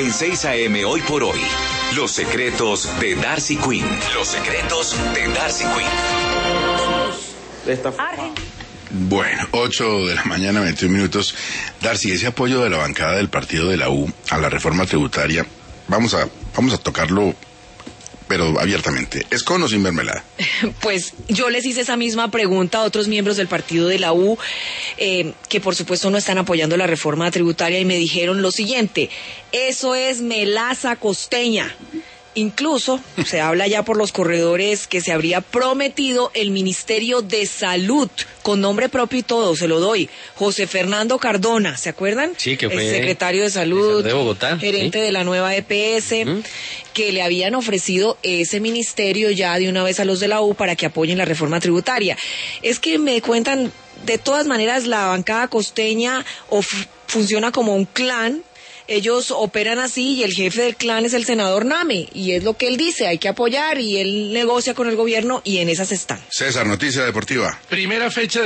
En 6 AM Hoy por Hoy, los secretos de Darcy Quinn. Los secretos de Darcy Quinn. Bueno, 8 de la mañana, 21 minutos. Darcy, ese apoyo de la bancada del partido de la U a la reforma tributaria, vamos a tocarlo, pero abiertamente. ¿Es con o sin mermelada? Pues yo les hice esa misma pregunta a otros miembros del partido de la U, que por supuesto no están apoyando la reforma tributaria, y me dijeron lo siguiente: eso es melaza costeña. Incluso se habla ya por los corredores que se habría prometido el Ministerio de Salud, con nombre propio y todo, se lo doy. José Fernando Cardona, ¿se acuerdan? Sí, que fue el secretario de Salud, de Bogotá, gerente de la nueva EPS, que le habían ofrecido ese ministerio ya de una vez a los de la U para que apoyen la reforma tributaria. Es que me cuentan, de todas maneras, la bancada costeña funciona como un clan. Ellos operan así, y el jefe del clan es el senador Name, y es lo que él dice, hay que apoyar, y él negocia con el gobierno, y en esas están. César, noticia deportiva. Primera fecha